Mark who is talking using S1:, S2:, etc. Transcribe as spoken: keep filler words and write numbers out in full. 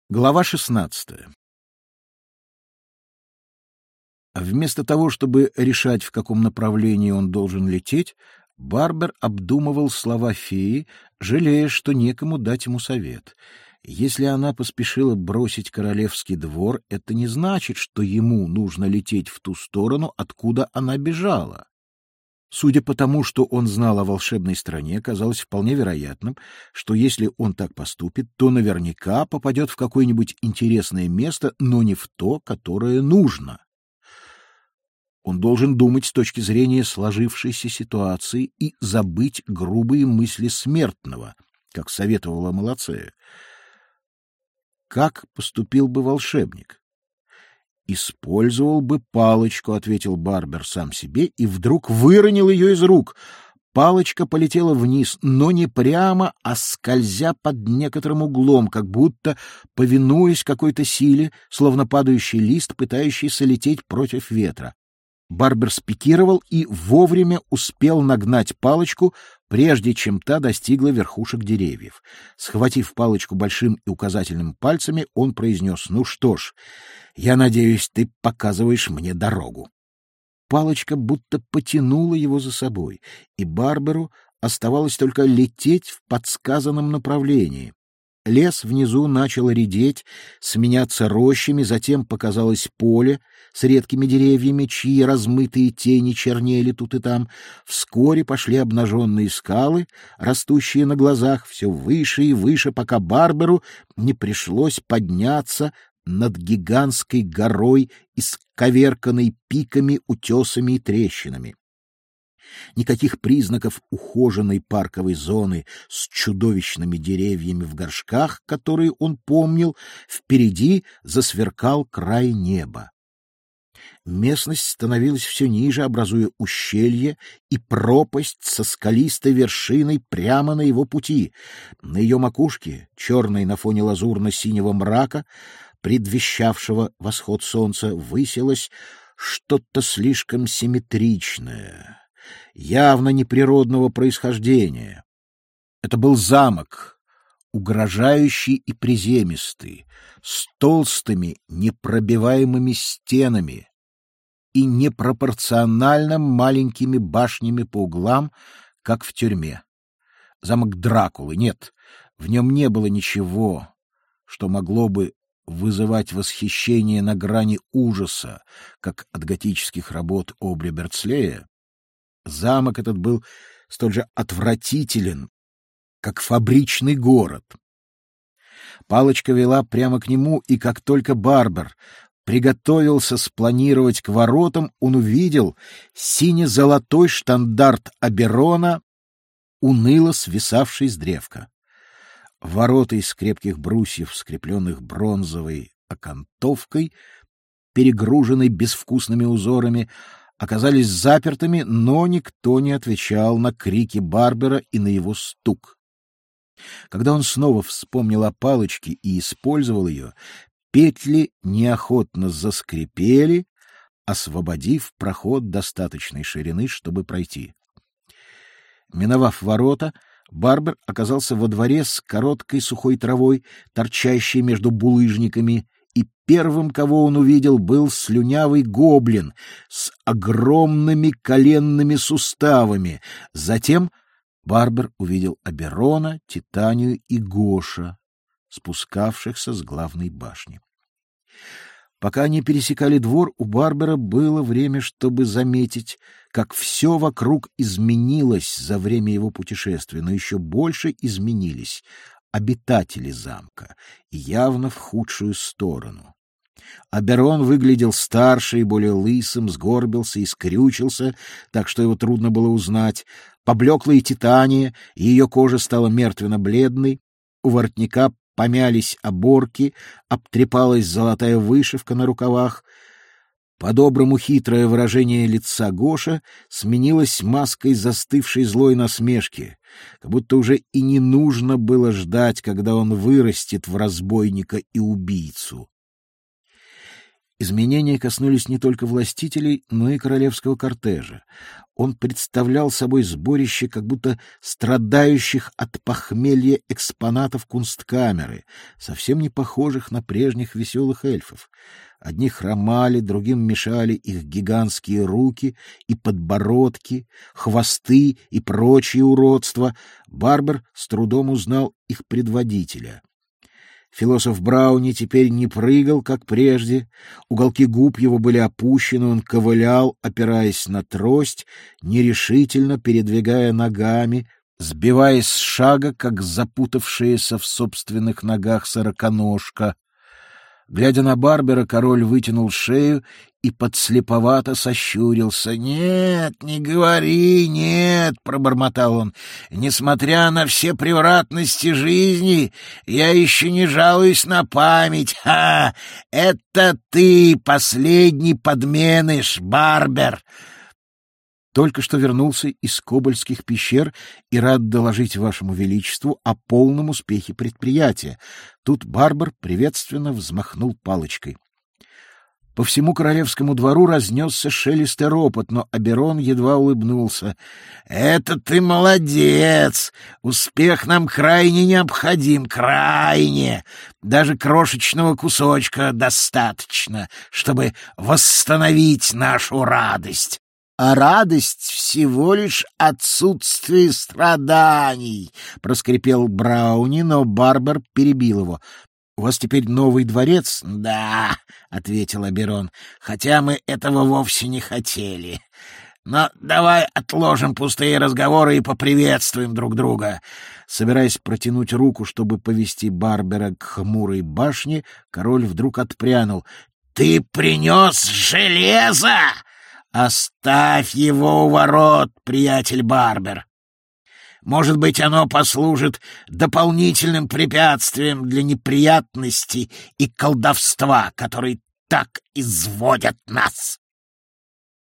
S1: Глава шестнадцатая. Вместо того, чтобы решать, в каком направлении он должен лететь, Барбер обдумывал слова феи, жалея, что некому дать ему совет. Если она поспешила бросить королевский двор, это не значит, что ему нужно лететь в ту сторону, откуда она бежала. Судя по тому, что он знал о волшебной стране, казалось вполне вероятным, что если он так поступит, то наверняка попадет в какое-нибудь интересное место, но не в то, которое нужно. Он должен думать с точки зрения сложившейся ситуации и забыть грубые мысли смертного, как советовала Малацея. Как поступил бы волшебник? «Использовал бы палочку», — ответил Барбер сам себе, и вдруг выронил ее из рук. Палочка полетела вниз, но не прямо, а скользя под некоторым углом, как будто повинуясь какой-то силе, словно падающий лист, пытающийся лететь против ветра. Барбер спикировал и вовремя успел нагнать палочку, прежде чем та достигла верхушек деревьев. Схватив палочку большим и указательным пальцами, он произнес: «Ну что ж, я надеюсь, ты показываешь мне дорогу». Палочка будто потянула его за собой, и Барберу оставалось только лететь в подсказанном направлении. Лес внизу начал редеть, сменяться рощами, затем показалось поле с редкими деревьями, чьи размытые тени чернели тут и там. Вскоре пошли обнаженные скалы, растущие на глазах, все выше и выше, пока Барберу не пришлось подняться над гигантской горой, исковерканной пиками, утесами и трещинами. Никаких признаков ухоженной парковой зоны с чудовищными деревьями в горшках, которые он помнил. Впереди засверкал край неба. Местность становилась все ниже, образуя ущелье и пропасть со скалистой вершиной прямо на его пути. На ее макушке, черной на фоне лазурно-синего мрака, предвещавшего восход солнца, высилось что-то слишком симметричное, явно неприродного происхождения. Это был замок, угрожающий и приземистый, с толстыми непробиваемыми стенами и непропорционально маленькими башнями по углам, как в тюрьме. Замок Дракулы. Нет, в нем не было ничего, что могло бы вызывать восхищение на грани ужаса, как от готических работ Обри Берцлея. Замок этот был столь же отвратителен, как фабричный город. Палочка вела прямо к нему, и как только Барбер приготовился спланировать к воротам, он увидел сине-золотой штандарт Оберона, уныло свисавший с древка. Ворота из крепких брусьев, скрепленных бронзовой окантовкой, перегруженной безвкусными узорами, оказались запертыми, но никто не отвечал на крики Барбера и на его стук. Когда он снова вспомнил о палочке и использовал ее, петли неохотно заскрипели, освободив проход достаточной ширины, чтобы пройти. Миновав ворота, Барбер оказался во дворе с короткой сухой травой, торчащей между булыжниками, и первым, кого он увидел, был слюнявый гоблин с огромными коленными суставами. Затем Барбер увидел Оберона, Титанию и Гоша, спускавшихся с главной башни. Пока они пересекали двор, у Барбера было время, чтобы заметить, как все вокруг изменилось за время его путешествия, но еще больше изменились обитатели замка, явно в худшую сторону. Оберон выглядел старше и более лысым, сгорбился и скрючился, так что его трудно было узнать. Поблекла и Титания, и ее кожа стала мертвенно-бледной, у воротника помялись оборки, обтрепалась золотая вышивка на рукавах. По-доброму хитрое выражение лица Гоша сменилось маской застывшей злой насмешки, как будто уже и не нужно было ждать, когда он вырастет в разбойника и убийцу. Изменения коснулись не только властителей, но и королевского кортежа. Он представлял собой сборище как будто страдающих от похмелья экспонатов кунсткамеры, совсем не похожих на прежних веселых эльфов. Одни хромали, другим мешали их гигантские руки и подбородки, хвосты и прочие уродства. Барбер с трудом узнал их предводителя. Философ Брауни теперь не прыгал, как прежде, уголки губ его были опущены, он ковылял, опираясь на трость, нерешительно передвигая ногами, сбиваясь с шага, как запутавшаяся в собственных ногах сороконожка. Глядя на Барбера, король вытянул шею и подслеповато сощурился. — Нет, не говори, нет, — пробормотал он. — Несмотря на все превратности жизни, я еще не жалуюсь на память. Ха! Это ты, последний подменыш, Барбер! Только что вернулся из Кобальских пещер и рад доложить вашему величеству о полном успехе предприятия. Тут Барбер приветственно взмахнул палочкой. По всему королевскому двору разнесся шелест и ропот, но Оберон едва улыбнулся. — Это ты молодец! Успех нам крайне необходим, крайне! Даже крошечного кусочка достаточно, чтобы восстановить нашу радость. А радость всего лишь отсутствие страданий, — проскрипел Брауни, но Барбер перебил его. — У вас теперь новый дворец? — Да, — ответил Оберон, — хотя мы этого вовсе не хотели. Но давай отложим пустые разговоры и поприветствуем друг друга. Собираясь протянуть руку, чтобы повести Барбера к хмурой башне, король вдруг отпрянул. — Ты принес железо! Оставь его у ворот, приятель Барбер. Может быть, оно послужит дополнительным препятствием для неприятностей и колдовства, которые так изводят нас.